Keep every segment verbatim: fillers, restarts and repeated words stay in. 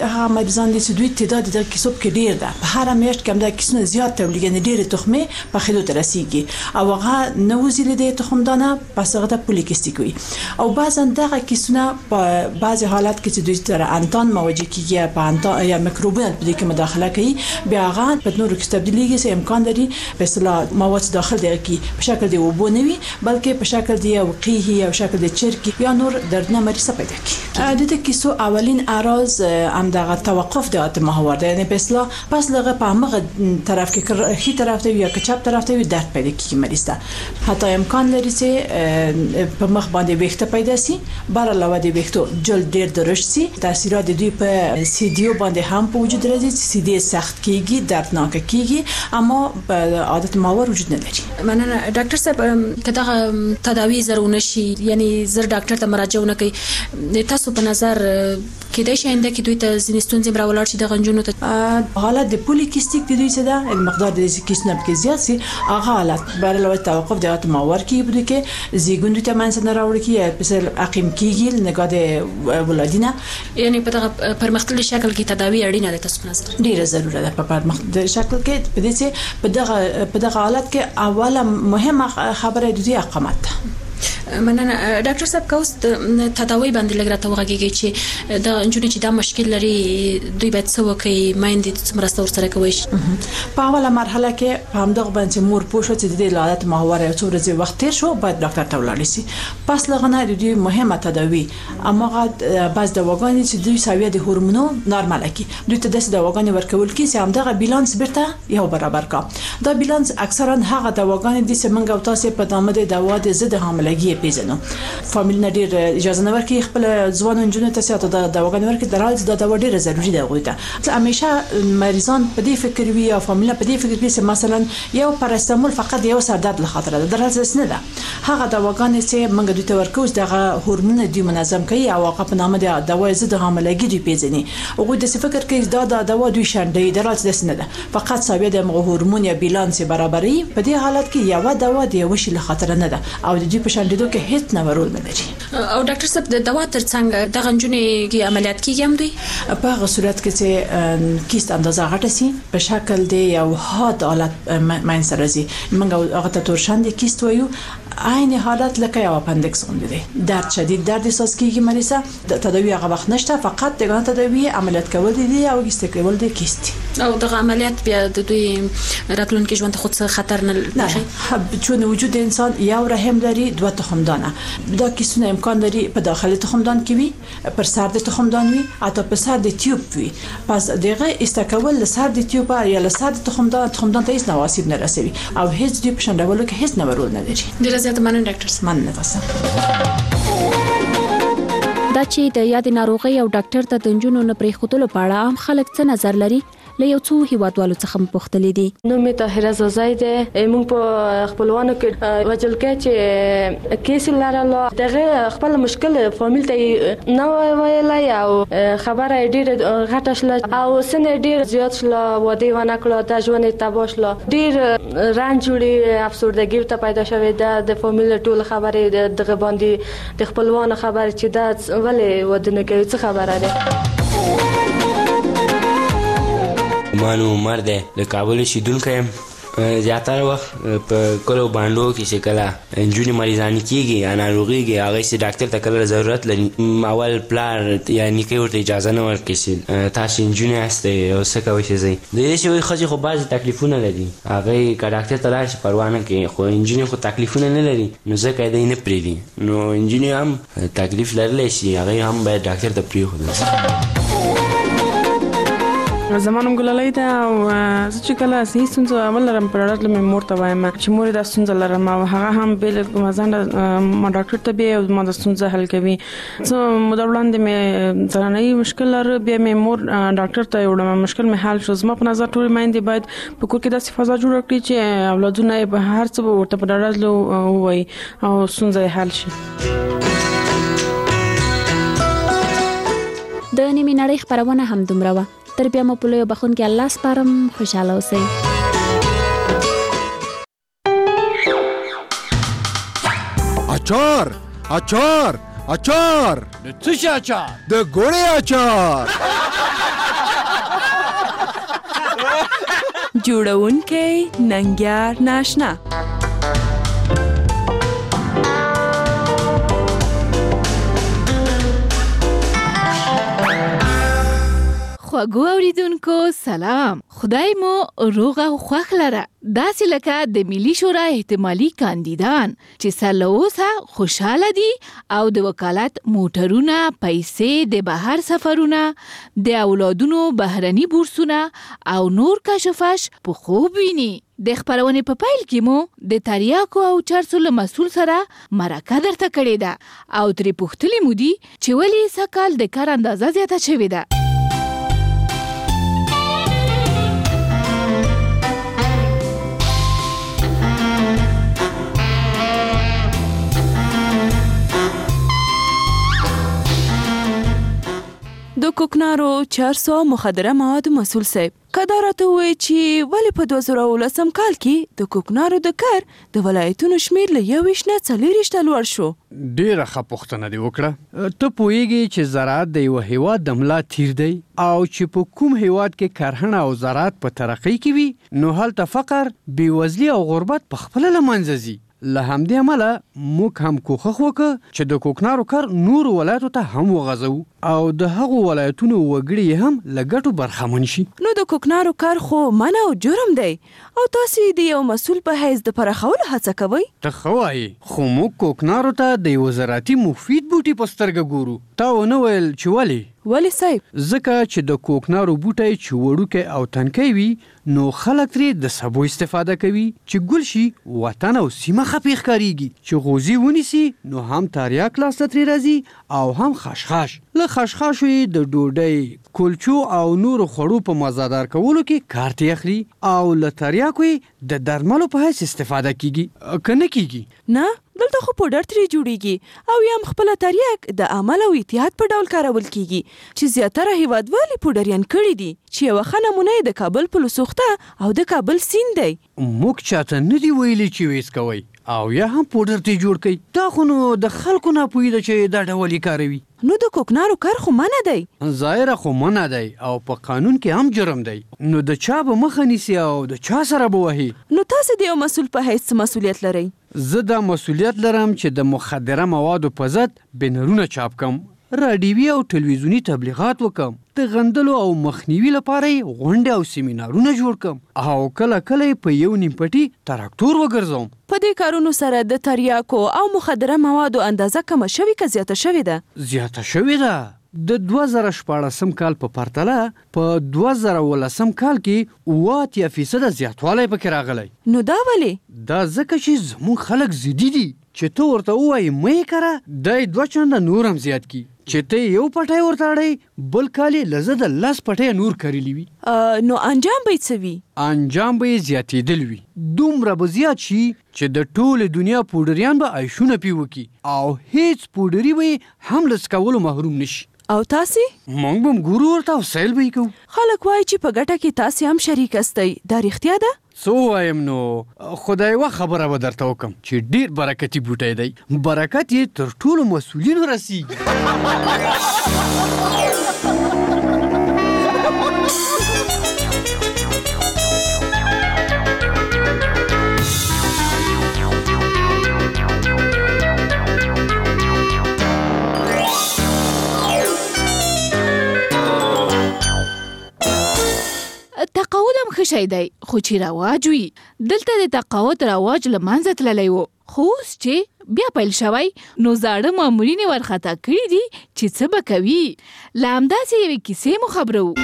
هغه مریضان دي چې دوی تعداد د کیسو کې ډیر ده، په هر میاشت کې هم د کیسونو زیات تولید نه ډیر تخمه په خېدو ترسيږي او هغه نوزي له تخمدانه پس هغه د پولیکستیک وي او بعضا دغه کیسونه په بعض حالات کې چې دوی تر انتان مواجه کیږي په انتان یا میکروبونه په دې کې مداخله کوي بیا هغه په نورو کې تبدیلیږي چې امکان لري په اصطلاح مواد داخل دی کې په شکل دی وبونوي بلکې په شکل دی او قیه او شکل دی چرکی یا نور دردنه مریض پیدا کوي. د دې کیسو اولین اعراض هم دغه توقف د اتمهور دی، یعنی په اصطلاح پس لغه په هغه طرف کې هي طرف ته یا چپ طرف ته درد پیدا کوي مریض ته. حتی امکان لري چې په مخ باندې ویښته پیدا شي، بار علاوه د ویښتو جلد ډیر درشت شي، تاثیرات دوی په سیدیو باندې هم په وجود راځي چې سیدی سخت کیږي، دردناک کیږي، اما په عادت ماور وجود نه لري. مننه ډاکټر صاحب، کله تداوی زرونه شي یعنی زر ډاکټر ته مراجعه ونکړي، تاسو په نظر کې د شاینده کې دوی ته ځینستون زم راولار شي د غنجونو ته حالت د پولیکستیک د دوی څه ده المقدار د کیسنب کې زیات سي هغه حالت بر علاوه توقف د اتمهور کې بده کې زیګوند ته منځ نه راوړي کې په عقیم کېږي نګا د ولادینه، یعنی په دغه پرمختللي شکل کې تداوی اړینه ده تاسو په نظر ډیره ضروره ده په پرمختللي شکل کې په دې چې په دغه په دغه حالت کې اوله مهمه خبره د دې اقامت ده. مننه ډاکټر صاحب، کوس تداوی باندې لګرته وغږیږي چې د انجونی چې دا مشکل لري دوی باید څه وکړي، مایندې څومره ستور سره کوي. په اوله مرحله کې په همدغه باندې مور پوښتنه چې د عادت محور یو څو ورځې وخت تیر شو باید ډاکټر ته ولاړ شي. پس لغنه د دوی مهمه تداوی اما بعض دواګانې چې دوی ساویه د هورمونو نارمال کی دوی ته د دواګانې ورکول کی چې همدغه بیلانس بیرته یو برابر کا. دا بیلانس اکثرا هغه دواګانې دي چې موږ او تاسو په نامه د دوا د ضد حاملګي پیژنو. فامیل نه ډیر اجازه نه ورکړي خپل ځوان انجونو ته سیاته د دواګانې ورکړي درال د دوا ډیره ضروری ده غوته. همیشه مریضان په دې فکر وي او فامیل په دې فکر وي چې مثلا یو پاراستامول فقط یو سر درد لخاطر ده، درال نه ده. هغه دواګانې چې موږ دوی ته ورکوو دغه هورمون دی منظم کوي او هغه په نامه د دوا ضد حاملګي دی پیژني. هغه د فکر کوي دا د دوا دوی شاندې درال نه ده، فقط ثابت د هورمون یا بیلانس برابرۍ. په دې حالت کې یو دوا دی یو شی لخاطر نه ده او د دې په شاندې کې هیڅ نه ورول نه لري. او ډاکټر صاحب د دوا ترڅنګ د غنجونې کې عملیات کیږي هم دی په هغه صورت کې چې کیست اندازه غټه سي په شکل دی یو حاد حالت ماین سره زی موږ هغه ته تورشان دی کیست وایو عین حالت لکه یو اپندکس غوندي دی، درد شدید درد احساس کیږي مریضه، د تداوی هغه وخت نشته، فقط دغه تداوی عملیات کول دي او استقبال دي کیست او دغه عملیات بیا د دوی راتلونکي ژوند خود څه خطر نه لري. چون وجود انسان یو رحم لري دوه تخمدانه، دا کیسونه امکان لري په داخلي تخمدان کې وي، پر سر د تخمدان وي، اته په سر د تیوب وي. پس دغه استقبال له سر د تیوب یا له سر د تخمدان تخمدان ته هیڅ نواسیب نه رسوي او هیڅ دی په شندولو کې هیڅ نه ورول نه لري. زیات مننه ډاکټر صاحب. مننه تاسو. دا چې د یاد ناروغي او ډاکټر ته د جنونو نه پرې خودلو په اړه عام خلک څه نظر لري له یو څو هیوادوالو څخه پوښتلې دي. نو می طاهره زوزای ده موږ په خپلوانو کې وجل کې چې کیس لرله دغه خپل مشکل فامیل ته نو ویلای او خبره ډیر غټه شله او سن ډیر زیات شله ودی ونه کړه د ژوند تباشله ډیر رنج جوړي افسردګي ته پیدا شوې ده. د فامیل ټول خبره دغه باندې د خپلوانو خبره چې دا ولې ودنه کوي څه خبره ده. مانو عمر ده د کابل شیدونکو زیاتره وخت په کلو باندو کې چې کله انجونې مریضانې کېږي یا ناروغېږي هغوی چې ډاکټر ته کله ضرورت لري اول پلار یا نیکه ورته اجازه نه ورکوي چې تاسو انجونې یاستئ او څه کوئ چې ځئ. د دې چې وایي ښځې خو بعضې تکلیفونه لري هغوی که ډاکټر ته لاړ شي پروا نه کوي، خو انجونې خو تکلیفونه نه لري نو ځکه دوی نه پرېږدي. نو انجونې هم تکلیف لرلی شي هغوی هم باید ډاکټر ته پرېښودل شي. زمانم ګلالۍ ده او زه چې کله صحیح ستونزه اول لرم په ډاکټر مې مور ته وایم چې مور دا ستونزه لرم او هغه هم بل مزان ما ډاکټر ته به ما د ستونزه حل کوي. زه مدار وړاندې مې ځانګړی مشکل لر بیا مې مور ډاکټر ته وړم مشکل مې حل شو. زما په نظر ټول مایندې باید په کور کې داسې فضا جوړ کړي چې اولادونه به هر څه ورته په ډاډه ووایي او ستونزه حل شي. د نیمې نړۍ خپرونه هم دومره وه. تر بیا مو په لویو بخون کې الله سپارم. خوشحاله اوسئ. اچار اچار اچار د څه شي اچار؟ د ګوړې اچار. جوړونکی ننګیار ناشنا. خواږو اوریدونکو سلام، خدای مو روغ او خوښ لره. داسې لکه د ملي شورا احتمالي کاندیدان چې سر له اوسه خوشحاله دي او د وکالت موټرونه، پیسې، د بهر سفرونه، د اولادونو بهرني بورسونه او نور کشفش په خوب ویني. د خپرونې په پیل کې مو د تریاکو او چرسو له مسول سره مرکه درته کړې ده او ترې پوښتلي مو دي چې ولې سږکال د کار اندازه زیاته شوې ده. د کوکنارو، چرسو او مخدره موادو مسؤل صاحب، که دا راته ووایي چې ولې په دوه زره اوولسم کال کې د کوکنارو د کار د ولایتونو شمېر له یو ویشت نه څلوېښت ته لوړ شو؟ ډېره ښه پوښتنه دې وکړه. ته پوهېږې چې زراعت د یوه هیواد د ملا تیر دی او چې په کوم هیواد کې کرهڼه او زراعت په ترقۍ کې وي نو هلته فقر، بېوزلي او غربت په خپله له منځه ځي. له همدې امله موږ هم کوښښ وکړ چې د کوکنارو کار نورو ولایتو ته هم وغځوو او د هغو ولایتونو وګړي هم له ګټو برخمن شي. نو د کوکنارو کار خو منع او جرم دی او تاسې د یو مسؤل په حیث د پراخولو هڅه کوئ. ته ښه وایې، خو موږ کوکنارو ته د یو زراعتي مفید بوټي په سترګه ګورو. تا ونه ویل چې ولې؟ ولې صاحب؟ ځکه چې د کوکنارو بوټی چې وړوکی او تنکی وي نو خلک ترې د سبو استفاده کوي چې ګل شي، وطن او سیمه خپې ښکارېږي. چې غوزي ونیسي نو هم تریاک لاسته ترې راځي او هم خشخاش. له خشخاشو یې د ډوډۍ، کلچو او نورو خوړو په مزادار کولو کې کار ته اخلي او له تریاکو یې د درملو په حیث استفاده کیږي. که نه کیږي؟ نه، دلته خو پوډر ترې جوړیږي او یا هم خپله تریاک د عمل او احتیاط په ډول کارول کیږي چې زیاتره هیوادوالې پوډریان کړي دي چې یوه ښه نمونه یې د کابل پل سوخته او د کابل سیند دی. موږ چاته نه دي ویلي چې ویس کوئ او یا هم پوډر ته جوړ کوي. دا خو نو د خلکو ناپوهي ده چې دا ډول یې کاروي. نو د کوکنارو کار خو منع دی؟ ظاهره خو منع دی او په قانون کې هم جرم دی. نو د چا به مخه نیسي او د چا سره به وهي؟ نو تاسې د یو مسؤل په حیث څه مسؤلیت لرئ؟ زه دا مسؤلیت لرم چې د مخدره موادو په ضد بنرونه چاپ کم، راډیوي او ټلویزیوني تبلیغات وکم، د غندلو او مخنیوي لپاره یې غونډې او سیمینارونه جوړ کم او کله کله په یو نیم پټي تراکتور وګرځوم. په دې کارونو سره د تریاکو او مخدره موادو اندازه کمه شوې که زیاته شوې ده؟ زیاته شوې ده. د دوه زره شپاړسم کال په پرتله په دوه زره اوولسم کال کې اوه اتیا فیصده زیاتوالی پکې راغلی. نو دا ولې؟ دا ځکه چې زموږ خلک ضدي دي چې ته ورته ووایې مه یې کره، دی دوه چنده نور هم زیات کی. چې ته یو پټی ورته اړی بل کال یې له زه د لس پټی نور کریلی وي. نو انجام به یې څه وي؟ انجام به یې زیاتېدل وي. دومره به زیات شي چې د ټولې دنیا پوډریان به عیشونه پې وکړي او هیڅ پوډري به یې هم له څکولو محروم نشي. او تاسې؟ موږ به هم ګورو ورته او سیل به یې کوو. خلک وایي چې په ګټه کې تاسې هم شریک استئ، دا رښتیا ده؟ څه ووایم نو، خدای یوه خبره به درته وکړم چې ډېر برکتي بوټی دی. برکت یې تر ټولو مسؤلینو رسیږي. تقاعد هم ښه شی دی خو چې رواج وي. دلته د تقاعد رواج له منځه تللی و، خو اوس چې بیا پیل شوی نو زاړه مامورین یې ورخطا کړي دي چې څه به کوي. له همداسې یوې کیسې مو خبرو.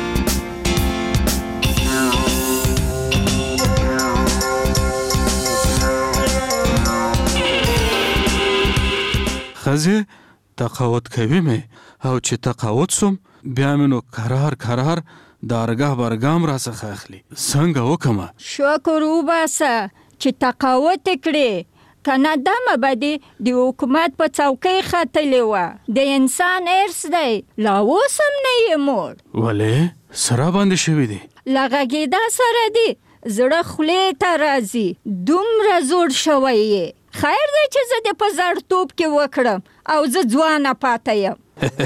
ښځې تقاعد کوي مې او چې تقاعد سوم بیا مې نو کرار کرار دارګاه برګام را څخه اخلي. څنګه وکمه؟ شکر وباسه چې تقاعد کړې، کنه دمه به دې د حکومت په څوکۍ ختلې وه. د انسان ارث دی، لا اوس هم نه یې موړ. ولې؟ سره باندې شوي دي؟ له غږېدا سره دي زړه خولې ته راځي، دومره زوړ شوی یې. خیر دی چې زه دې په زړتوب کې وکړم او زه ځوانه پاتې یم.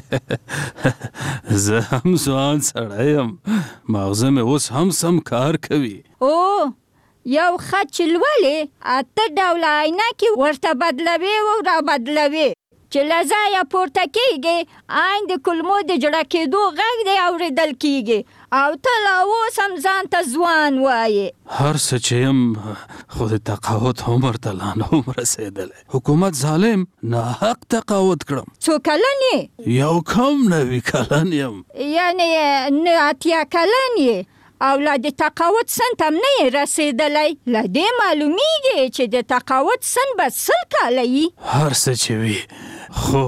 زه هم ځوان سړی یم، ماغزه مې اوس هم سم کار کوي. او یو خط چې لولې اته ډوله عینکې ورته بدلوي او را بدلوي چې له ځایه پورته کېږي عین د کلمو د جړه کېدو غږ دی اورېدل کېږي او ته لا اوس هم ځان ته ځوان وایې. هر څه چې یم خو د تقاعد عمر ته لا نه وم رسېدلی. حکومت ظالم ناحق تقاعد کړم. څو کلن یې؟ یو کم نوي کلن یم. یعنې نه اتیا کلن یې او لا د تقاعد سن ته هم نه یې رسېدلی. له دې معلومیږي چې د تقاعد سن به سل کاله وي. هر څه چې وي خو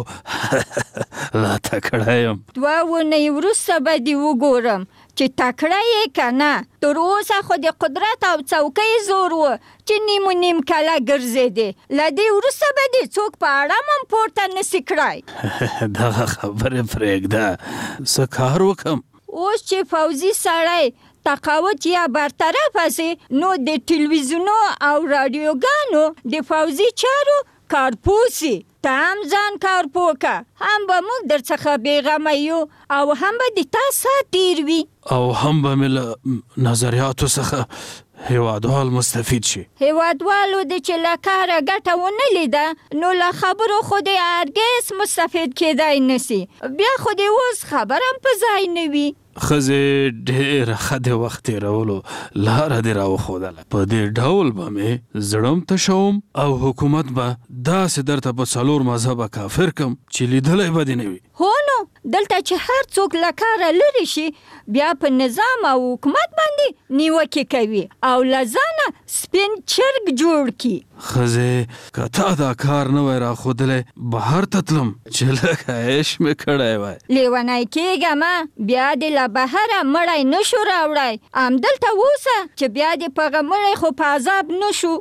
لا تکړه یم. دوه اونۍ وروسته به دې وګورم چې تکړه یې که نه. تر اوسه خو د قدرت او څوکۍ زور و چې نیم و نیم کاله ګرځېدې. له دې وروسته به دې څوک په اړم هم پورته نسي کړی. دغه خبرې پرېږده، څه کار وکړم؟ اوس چې فوزي سړی تقاعد یا برطرف سي نو د ټلویزیونو او رادیوګانو د فوزي چارو کارپوسي. ته هم ځان کارپوکه، هم به موږ در څخه بېغمه یو او هم به د تا سات تېر وي او هم به مې له نظریاتو څخه هیوادوال مستفید شي. هیوادوالو د چې له کاره ګټه ونه لیده نو له خبرو خو د هرګز مستفید کېدای نسي. بیا خو د اوس خبر هم په ځای نه وي. ښځې ډېره ښه د وخت تېرولو لاره دې راوښودله. په دې ډول به مې زړه هم تشوم او حکومت به داسې درته په څلور مذهبه کافر کم چې لیدلی به دې نه وي. هو نو دلته چې هر څوک له کاره لرې شي بیا په نظام او حکومت باندې نیوکې کوي او له ځانه سپین چرګ جوړ کړي. ښځې که تا دا کار نه وای راښودلی بهر ته تلم چې لږ عیش مې کړی وای. لیونی کېږمه بیا دې له بهره مړی نه شو راوړی. همدلته اوسه چې بیا دې په هغه مړی خو په عذاب نه شو.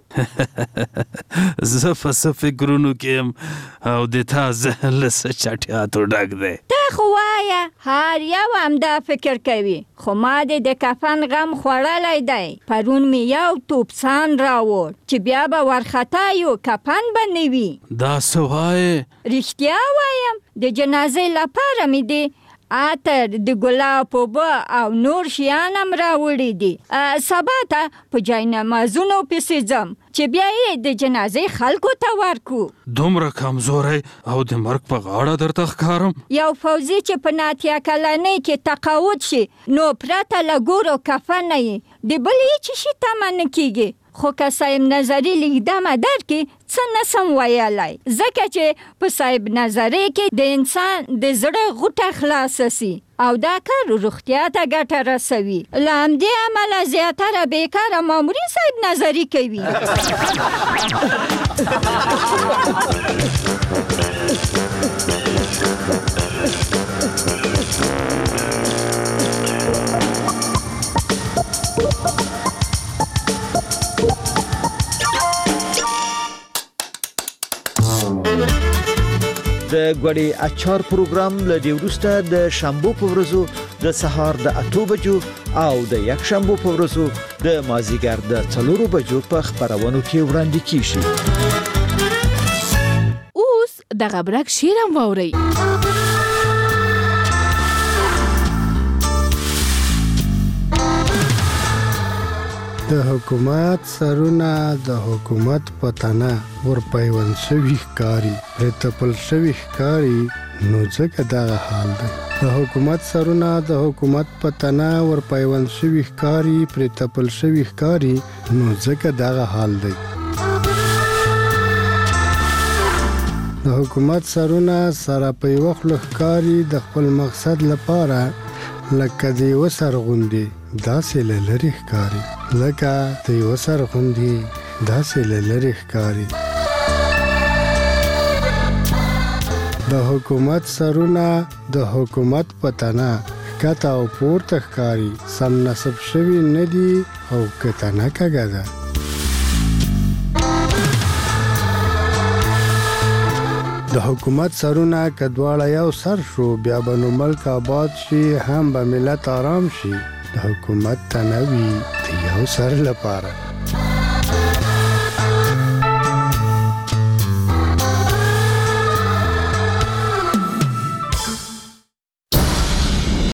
زه په څه فکرونو کې یم او د تا ذهن له څه چټیاتو ډک دی. ته خو وایه هر یو همدا فکر کوي خو ما دې د کفن غم خوړلی دی. پرون مې یو توپسان راوړ چې بیا به ورخطا یو کفن به نه وي. دا څه وایې؟ رښتیا وایم د جنازې لپاره مې دی عطر د ګلاب اوبه او نور شیان هم راوړي دي. سبا ته په جاینمازونو پسې ځم چې بیا یې د جنازې خلکو ته ورکو. دومره کمزوری او د مرګ په غاړه درته ښکارم. یو فوزي چې په ناتیا کلنۍ کې تقاعد شي نو پرته له ګورو کفن یې د بل هېڅ شي تمه نه کېږي. خو که صاحب نظري لیکدمه درکړي څه نسم ویلی ځکه چې په صاحب نظري کې د انسان د زړه غوټه خلاصه سي او دا کار روغتیا ته ګټه رسوي. له همدې امله زیاتره بېکاره مامورین صاحب نظري کوي. د غوړي اچار پروګرام له دې وروسته د شنبه په ورځو د سهار د اته بجو او د یک شنبه په ورځو د مازیګر د څلورو بجو په خبرونو کې وړاندې کیږي. اوس د غبرک شیرم ووري. د حکومت سرونه د حکومت پتانه ور پیوند شوی ښکاری پرته پل شوی ښکاری نو ځکه دغه حال دی. د حکومت سرونه د حکومت پتانه ور پیوند شوی ښکاری پرته پل شوی ښکاری نو ځکه دغه حال دی. د حکومت سرونه سره په یو خل ښکاری د خپل مقصد لپاره لکه د یو سر غوندي داسې لری ښکاری لکه د یو سر غوندي داسې لری ښکاری. د حکومت سرونه د حکومت پتانه کته او پورته ښکاری سم نسب شوی ندی او کته نه کګه ده. د حکومت سرونه کدواړه یو سر شو بیا به نو ملک آباد شي هم به ملت آرام شي. د حکومت تنوي د یو سر لپاره